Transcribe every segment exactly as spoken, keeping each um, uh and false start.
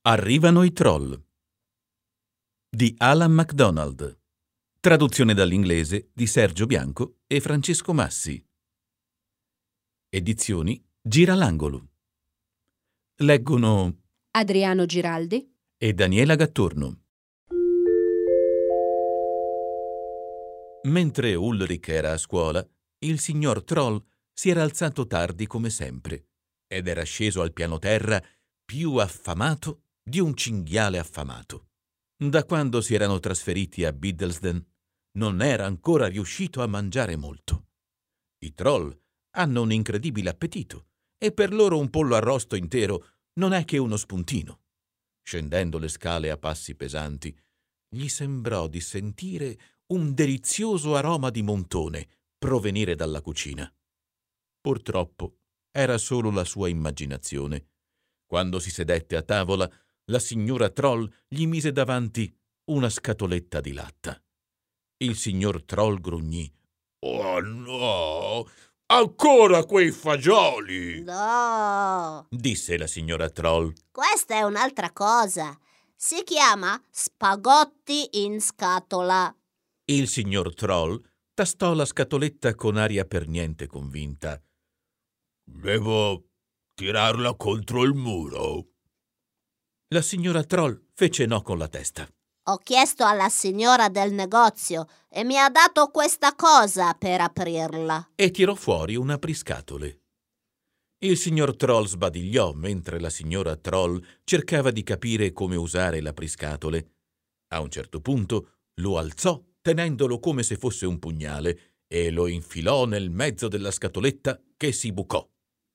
Arrivano i troll di Alan MacDonald, traduzione dall'inglese di Sergio Bianco e Francesco Massi. Edizioni Giralangolo. Leggono Adriano Giraldi e Daniela Gattorno. Mentre Ulrich era a scuola, il signor Troll si era alzato tardi come sempre ed era sceso al piano terra più affamato di un cinghiale affamato. Da quando si erano trasferiti a Biddlesden non era ancora riuscito a mangiare molto. I troll hanno un incredibile appetito e per loro un pollo arrosto intero non è che uno spuntino. Scendendo le scale a passi pesanti, gli sembrò di sentire un delizioso aroma di montone provenire dalla cucina. Purtroppo era solo la sua immaginazione. Quando si sedette a tavola, la signora Troll gli mise davanti una scatoletta di latta. Il signor Troll grugnì. «Oh no! Ancora quei fagioli!» No, Disse la signora Troll. questa è un'altra cosa. Si chiama spagotti in scatola. Il signor Troll tastò la scatoletta con aria per niente convinta. «Devo tirarla contro il muro?» La signora Troll fece no con la testa. Ho chiesto alla signora del negozio e mi ha dato questa cosa per aprirla. E tirò fuori un apriscatole. Il signor Troll sbadigliò mentre la signora Troll cercava di capire come usare l'apriscatole. A un certo punto lo alzò tenendolo come se fosse un pugnale e lo infilò nel mezzo della scatoletta che si bucò.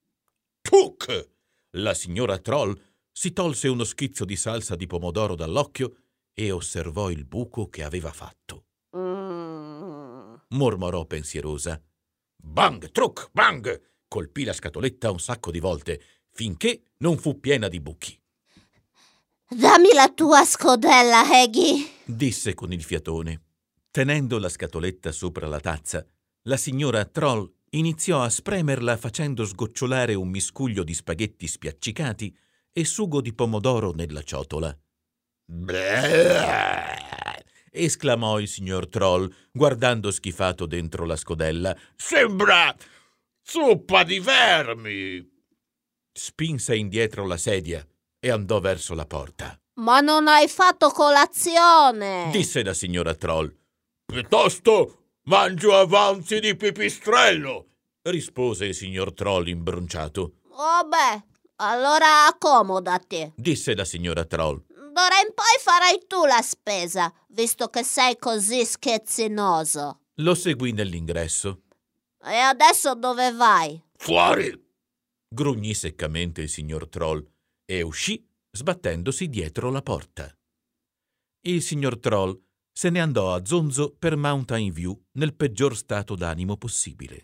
Tuc! La signora Troll si tolse uno schizzo di salsa di pomodoro dall'occhio e osservò il buco che aveva fatto. Mm. Mormorò pensierosa. Bang, truc, bang! Colpì la scatoletta un sacco di volte, finché non fu piena di buchi. Dammi la tua scodella, Aggie, Disse con il fiatone. Tenendo la scatoletta sopra la tazza, la signora Troll iniziò a spremerla facendo sgocciolare un miscuglio di spaghetti spiaccicati e sugo di pomodoro nella ciotola. Bleh! Esclamò il signor Troll, guardando schifato dentro la scodella. Sembra zuppa di vermi! Spinse indietro la sedia e andò verso la porta. ma non hai fatto colazione. Disse la signora Troll. Piuttosto mangio avanzi di pipistrello! Rispose il signor Troll imbronciato. Oh beh, allora accomodati. Disse la signora Troll. D'ora in poi farai tu la spesa, visto che sei così scherzinoso. Lo seguì nell'ingresso. E adesso dove vai? Fuori! Grugnì seccamente il signor Troll e uscì sbattendosi dietro la porta. Il signor Troll se ne andò a zonzo per Mountain View nel peggior stato d'animo possibile.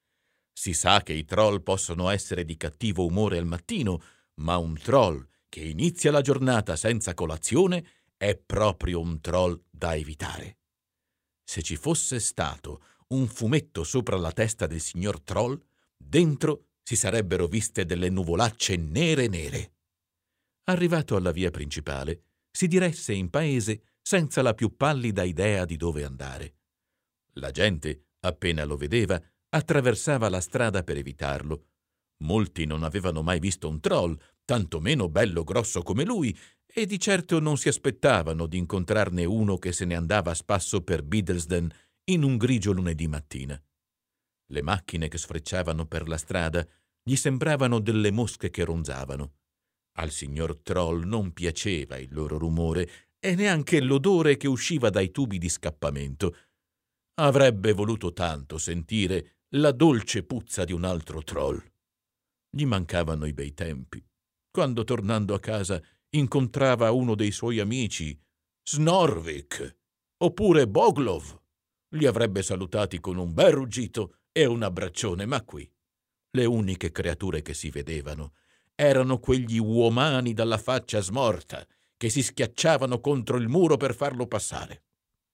Si sa che i troll possono essere di cattivo umore al mattino, ma un troll che inizia la giornata senza colazione è proprio un troll da evitare. Se ci fosse stato un fumetto sopra la testa del signor Troll, dentro si sarebbero viste delle nuvolacce nere nere. Arrivato alla via principale, si diresse in paese senza la più pallida idea di dove andare. La gente, appena lo vedeva, attraversava la strada per evitarlo. Molti non avevano mai visto un troll, tantomeno bello grosso come lui, e di certo non si aspettavano di incontrarne uno che se ne andava a spasso per Biddlesden in un grigio lunedì mattina. Le macchine che sfrecciavano per la strada gli sembravano delle mosche che ronzavano. Al signor Troll non piaceva il loro rumore e neanche l'odore che usciva dai tubi di scappamento. Avrebbe voluto tanto sentire la dolce puzza di un altro troll. Gli mancavano i bei tempi, quando tornando a casa incontrava uno dei suoi amici, Snorvik, oppure Boglov. Li avrebbe salutati con un bel ruggito e un abbraccione, ma qui le uniche creature che si vedevano erano quegli uomani dalla faccia smorta che si schiacciavano contro il muro per farlo passare.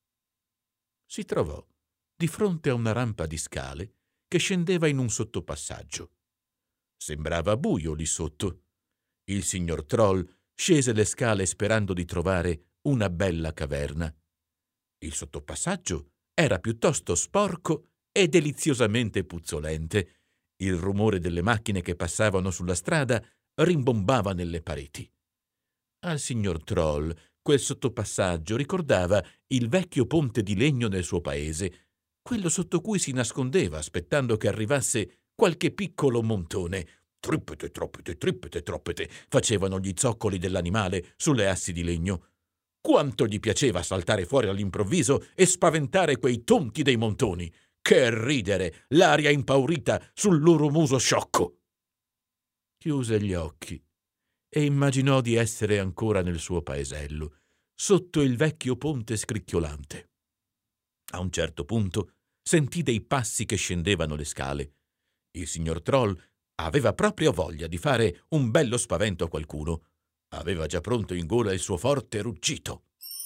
Si trovò di fronte a una rampa di scale che scendeva in un sottopassaggio. Sembrava buio lì sotto. Il signor Troll scese le scale sperando di trovare una bella caverna. Il sottopassaggio era piuttosto sporco e deliziosamente puzzolente. Il rumore delle macchine che passavano sulla strada rimbombava nelle pareti. Al signor Troll quel sottopassaggio ricordava il vecchio ponte di legno nel suo paese, quello sotto cui si nascondeva aspettando che arrivasse qualche piccolo montone. Trippete, troppete, trippete, troppete, facevano gli zoccoli dell'animale sulle assi di legno. Quanto gli piaceva saltare fuori all'improvviso e spaventare quei tonti dei montoni. Che ridere, l'aria impaurita sul loro muso sciocco. Chiuse gli occhi e immaginò di essere ancora nel suo paesello, sotto il vecchio ponte scricchiolante. A un certo punto sentì dei passi che scendevano le scale. Il signor Troll aveva proprio voglia di fare un bello spavento a qualcuno. Aveva già pronto in gola il suo forte ruggito.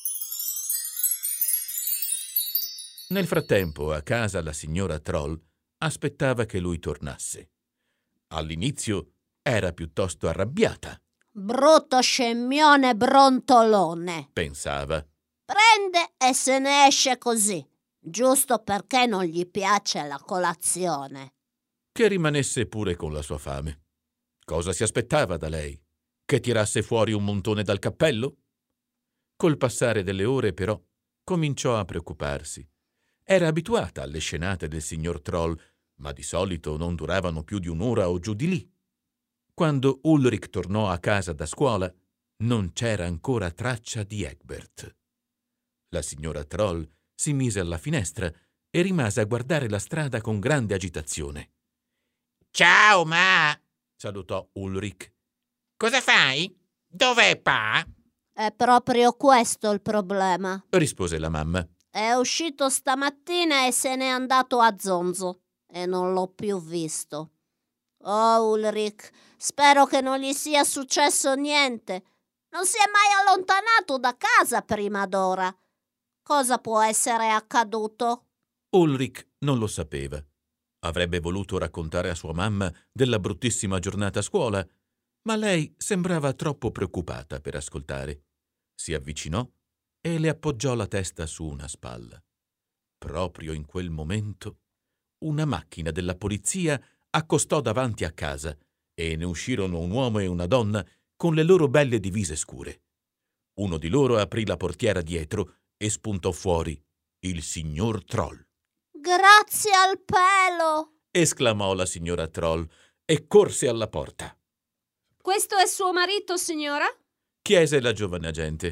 Nel frattempo, a casa la signora Troll aspettava che lui tornasse. All'inizio era piuttosto arrabbiata. Brutto scemmione brontolone, pensava. Prende e se ne esce così, giusto perché non gli piace la colazione. Che rimanesse pure con la sua fame. Cosa si aspettava da lei? Che tirasse fuori un montone dal cappello? Col passare delle ore, però, cominciò a preoccuparsi. Era abituata alle scenate del signor Troll, ma di solito non duravano più di un'ora o giù di lì. Quando Ulrich tornò a casa da scuola, non c'era ancora traccia di Egbert. La signora Troll si mise alla finestra e rimase a guardare la strada con grande agitazione. «Ciao, ma!» salutò Ulrich. «Cosa fai? Dov'è pa?» È proprio questo il problema, rispose la mamma. È uscito stamattina e se n'è andato a zonzo e non l'ho più visto. Oh, Ulrich, spero che non gli sia successo niente. Non si è mai allontanato da casa prima d'ora. Cosa può essere accaduto? Ulrich non lo sapeva. Avrebbe voluto raccontare a sua mamma della bruttissima giornata a scuola, ma lei sembrava troppo preoccupata per ascoltare. Si avvicinò e le appoggiò la testa su una spalla. Proprio in quel momento, una macchina della polizia accostò davanti a casa e ne uscirono un uomo e una donna con le loro belle divise scure. Uno di loro aprì la portiera dietro e spuntò fuori il signor Troll. Grazie al pelo! Esclamò la signora Troll e corse alla porta. Questo è suo marito, signora? Chiese la giovane agente.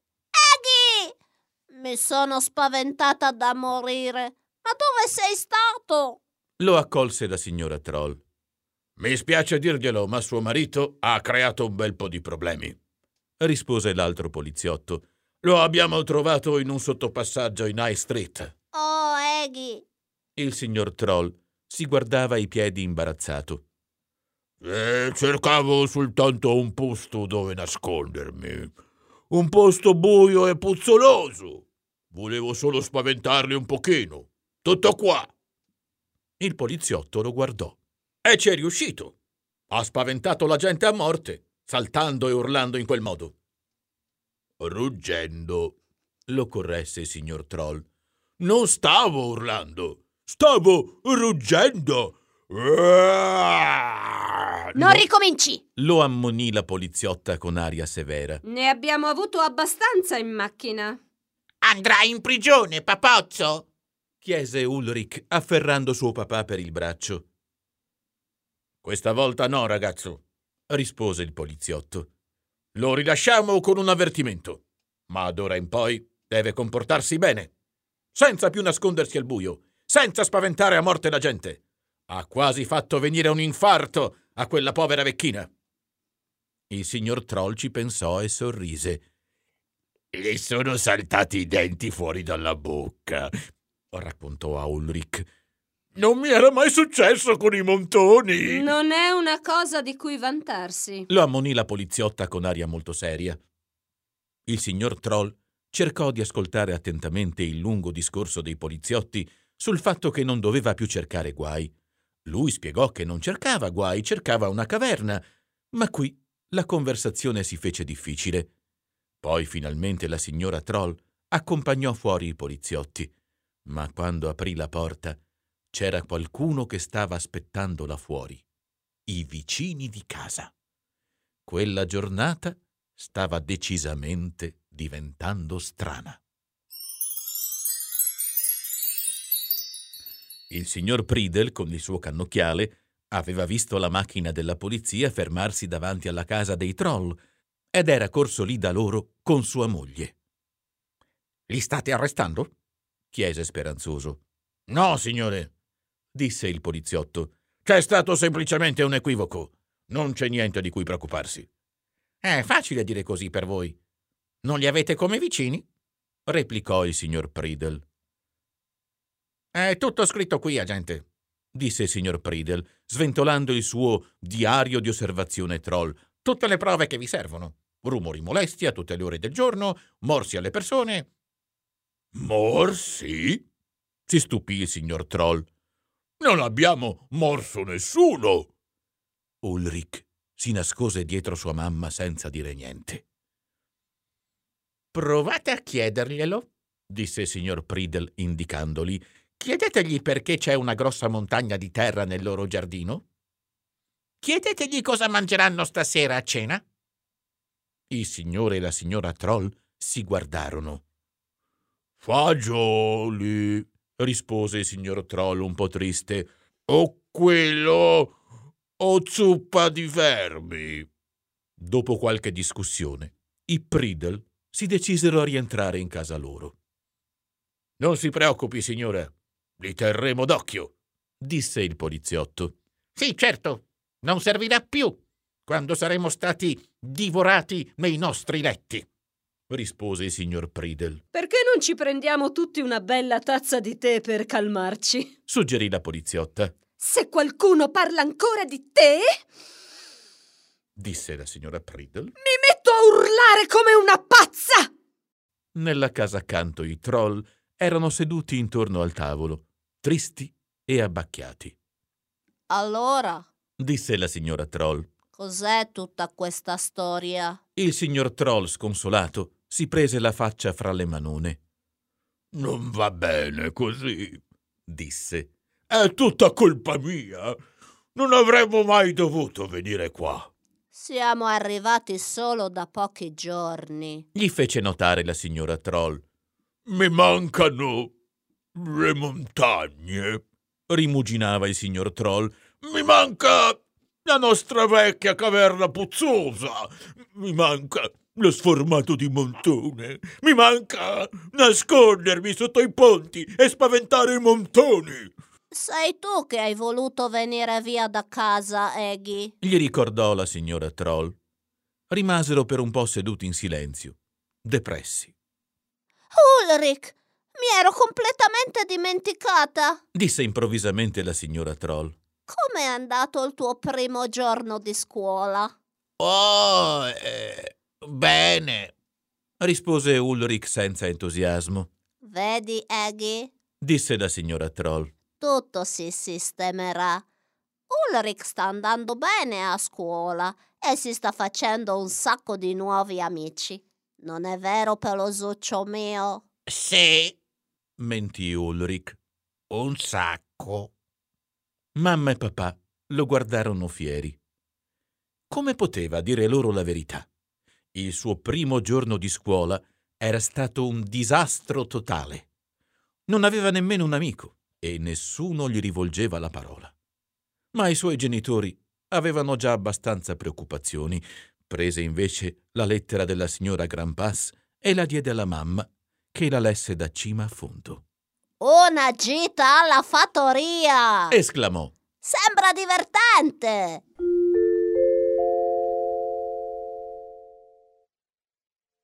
Eghi! Mi sono spaventata da morire. Ma dove sei stato? Lo accolse la signora Troll. Mi spiace dirglielo, ma suo marito ha creato un bel po' di problemi, rispose l'altro poliziotto. Lo abbiamo trovato in un sottopassaggio in High Street. Oh, Eghi! Il signor Troll si guardava i piedi imbarazzato. Eh, cercavo soltanto un posto dove nascondermi. Un posto buio e puzzoloso. Volevo solo spaventarli un pochino. Tutto qua. Il poliziotto lo guardò. E ci è riuscito. Ha spaventato la gente a morte, saltando e urlando in quel modo. Ruggendo, lo corresse il signor Troll. Non stavo urlando, stavo ruggendo. Non ricominci! Lo ammonì la poliziotta con aria severa. Ne abbiamo avuto abbastanza in macchina. «Andrai in prigione, papozzo?» chiese Ulrich, afferrando suo papà per il braccio. «Questa volta no, ragazzo», rispose il poliziotto. «Lo rilasciamo con un avvertimento, ma d'ora in poi deve comportarsi bene, senza più nascondersi al buio, senza spaventare a morte la gente. Ha quasi fatto venire un infarto a quella povera vecchina». Il signor Troll ci pensò e sorrise. «Le sono saltati i denti fuori dalla bocca», raccontò a Ulrich. «Non mi era mai successo con i montoni». Non è una cosa di cui vantarsi. Lo ammonì la poliziotta con aria molto seria. Il signor Troll cercò di ascoltare attentamente il lungo discorso dei poliziotti sul fatto che non doveva più cercare guai. Lui spiegò che non cercava guai, cercava una caverna, ma qui la conversazione si fece difficile. Poi finalmente la signora Troll accompagnò fuori i poliziotti, ma quando aprì la porta c'era qualcuno che stava aspettando là fuori. I vicini di casa. Quella giornata stava decisamente diventando strana. Il signor Pridel, con il suo cannocchiale, aveva visto la macchina della polizia fermarsi davanti alla casa dei Troll ed era corso lì da loro con sua moglie. «Li state arrestando?» chiese speranzoso. «No, signore», disse il poliziotto. «C'è stato semplicemente un equivoco. Non c'è niente di cui preoccuparsi». È facile dire così per voi. Non li avete come vicini? replicò il signor Pridel. È tutto scritto qui, agente, disse il signor Pridel, sventolando il suo diario di osservazione Troll. Tutte le prove che vi servono. Rumori molesti a tutte le ore del giorno, morsi alle persone. Morsi? Si stupì il signor Troll. Non abbiamo morso nessuno. Ulrich si nascose dietro sua mamma senza dire niente. Provate a chiederglielo, disse il signor Pridel indicandoli. Chiedetegli perché c'è una grossa montagna di terra nel loro giardino. Chiedetegli cosa mangeranno stasera a cena. Il signore e la signora Troll si guardarono. Fagioli, rispose il signor Troll un po' triste. O quello o zuppa di vermi. Dopo qualche discussione, i Pridel si decisero a rientrare in casa loro. Non si preoccupi, signora. Li terremo d'occhio, disse il poliziotto. Sì, certo. Non servirà più quando saremo stati divorati nei nostri letti, rispose il signor Pridel. Perché non ci prendiamo tutti una bella tazza di tè per calmarci? Suggerì la poliziotta. Se qualcuno parla ancora di te, disse la signora Pridel, mi metto a urlare come una pazza! Nella casa accanto i Troll erano seduti intorno al tavolo, tristi e abbacchiati. Allora, disse la signora Troll, cos'è tutta questa storia? Il signor Troll, sconsolato, si prese la faccia fra le manone. Non va bene così, disse. È tutta colpa mia. Non avremmo mai dovuto venire qua. Siamo arrivati solo da pochi giorni, gli fece notare la signora Troll. Mi mancano le montagne, rimuginava il signor Troll. Mi manca la nostra vecchia caverna puzzosa. Mi manca lo sformato di Montone. Mi manca nascondermi sotto i ponti e spaventare i montoni. Sei tu che hai voluto venire via da casa, Eggy, gli ricordò la signora Troll. Rimasero per un po' seduti in silenzio, depressi. Ulrich, mi ero completamente dimenticata, disse improvvisamente la signora Troll. Com'è andato il tuo primo giorno di scuola? Oh, eh, bene, rispose Ulrich senza entusiasmo. Vedi, Eggy, disse la signora Troll. Tutto si sistemerà. Ulrich sta andando bene a scuola e si sta facendo un sacco di nuovi amici. Non è vero, pelosuccio mio? Sì, mentì Ulrich. Un sacco. Mamma e papà lo guardarono fieri. Come poteva dire loro la verità? Il suo primo giorno di scuola era stato un disastro totale. Non aveva nemmeno un amico e nessuno gli rivolgeva la parola. Ma i suoi genitori avevano già abbastanza preoccupazioni. Prese invece la lettera della signora Grandpass e la diede alla mamma, che la lesse da cima a fondo. Una gita alla fattoria! Esclamò. Sembra divertente!